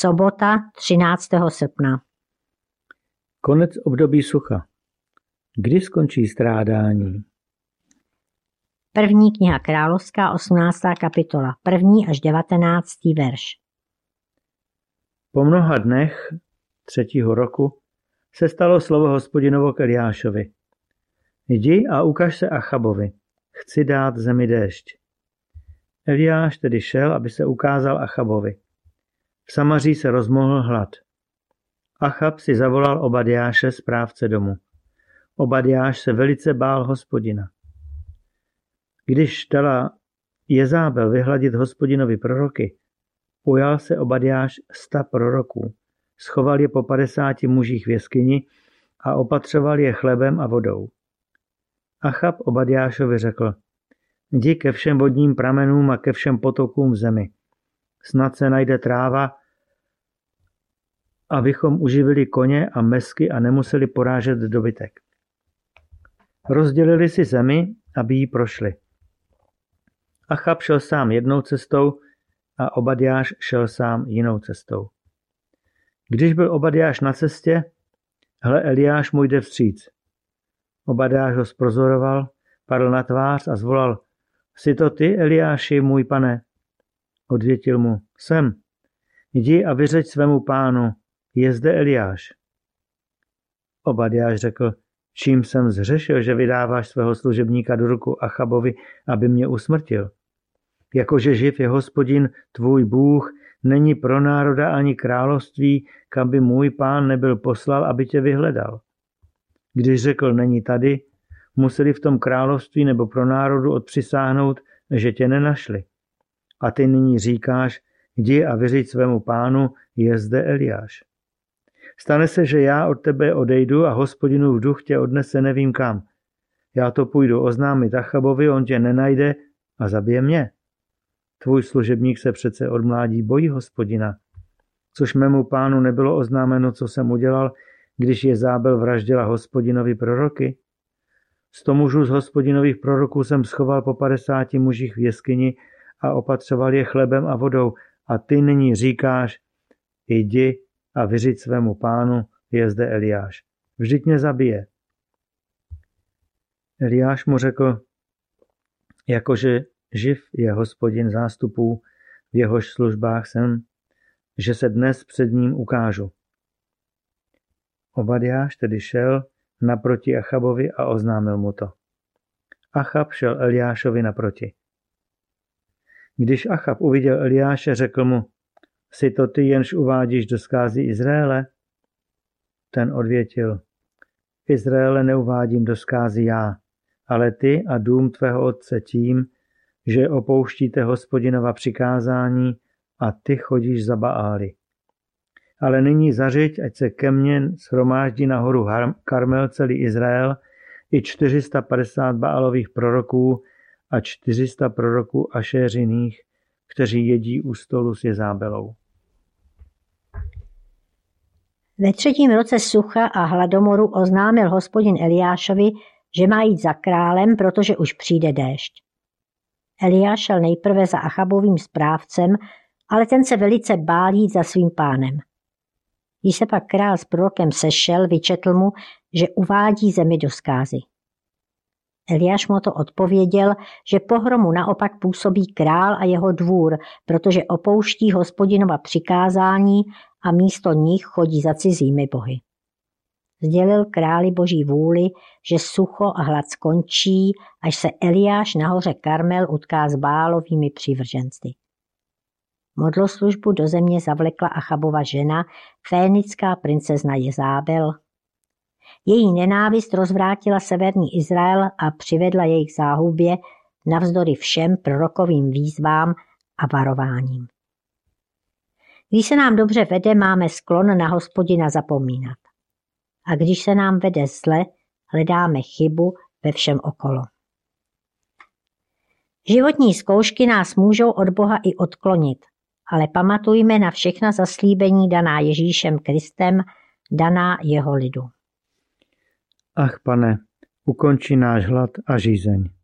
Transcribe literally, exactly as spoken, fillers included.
Sobota třináctého srpna. Konec období sucha. Kdy skončí strádání? První kniha královská, osmnáctá kapitola, první až devatenáctý verš. Po mnoha dnech třetího roku se stalo slovo Hospodinovo k Eliášovi. Jdi a ukaž se Achabovi, chci dát zemi déšť. Eliáš tedy šel, aby se ukázal Achabovi. V Samaří se rozmohl hlad. Achab si zavolal Obadjáše, správce domu. Obadjáš se velice bál Hospodina. Když dala Jezábel vyhladit Hospodinovi proroky, ujal se Obadjáš sta proroků, schoval je po padesáti mužích v jeskyni a opatřoval je chlebem a vodou. Achab Obadjášovi řekl, jdi ke všem vodním pramenům a ke všem potokům v zemi. Snad se najde tráva, abychom uživili koně a mesky a nemuseli porážet dobytek. Rozdělili si zemi, aby ji prošli. Achab šel sám jednou cestou a Obadjáš šel sám jinou cestou. Když byl Obadjáš na cestě, hle, Eliáš mu jde vstříc. Obadjáš ho zpozoroval, padl na tvář a zvolal, jsi to ty, Eliáši, můj pane? Odvětil mu, jsem. Jdi a vyřeď svému pánu, je zde Eliáš. Obadjáš řekl, čím jsem zřešil, že vydáváš svého služebníka do ruku Achabovi, aby mě usmrtil. Jakože živ je Hospodin, tvůj Bůh, není pro národa ani království, kam by můj pán nebyl poslal, aby tě vyhledal. Když řekl, není tady, museli v tom království nebo pro národu odpřisáhnout, že tě nenašli. A ty nyní říkáš, jdi a vyřiď svému pánu, je zde Eliáš. Stane se, že já od tebe odejdu a Hospodinův duch tě odnese nevím kam. Já to půjdu oznámit Achabovi, on tě nenajde a zabije mě. Tvůj služebník se přece od mládí bojí Hospodina, což mému pánu nebylo oznámeno, co jsem udělal, když Jezábel vraždila Hospodinovi proroky. Sto mužů z Hospodinových proroků jsem schoval po padesáti mužích v jeskyni a opatřoval je chlebem a vodou. A ty nyní říkáš, jdi a vyřiď svému pánu, je zde Eliáš. Vždyť mě zabije. Eliáš mu řekl, jakože živ je Hospodin zástupů, v jehož službách jsem, že se dnes před ním ukážu. Obadjáš tedy šel naproti Achabovi a oznámil mu to. Achab šel Eliášovi naproti. Když Achab uviděl Eliáše, řekl mu, jsi to ty, jenž uvádíš do zkázy Izraele? Ten odvětil, Izraele neuvádím do zkázy já, ale ty a dům tvého otce tím, že opouštíte Hospodinova přikázání a ty chodíš za Baály. Ale nyní zařiď, ať se ke mně shromáždí na horu Karmel celý Izrael i čtyři sta padesát Baalových proroků a čtyři sta proroků Ašéřiných, kteří jedí u stolu s Jezábelou. Ve třetím roce sucha a hladomoru oznámil Hospodin Eliášovi, že má jít za králem, protože už přijde déšť. Eliáš šel nejprve za Achabovým správcem, ale ten se velice bál jít za svým pánem. Když se pak král s prorokem sešel, vyčetl mu, že uvádí zemi do zkázy. Eliáš mu to odpověděl, že pohromu naopak působí král a jeho dvůr, protože opouští Hospodinova přikázání a místo nich chodí za cizími bohy. Sdělil králi boží vůli, že sucho a hlad skončí, až se Eliáš na hoře Karmel utká s Bálovými přívrženci. Modloslužbu do země zavlekla Achabova žena, fénická princezna Jezábel. Její nenávist rozvrátila severní Izrael a přivedla jej k záhubě navzdory všem prorokovým výzvám a varováním. Když se nám dobře vede, máme sklon na Hospodina zapomínat. A když se nám vede zle, hledáme chybu ve všem okolo. Životní zkoušky nás můžou od Boha i odklonit, ale pamatujme na všechna zaslíbení daná Ježíšem Kristem, daná jeho lidu. Ach, pane, ukonči náš hlad a žízeň.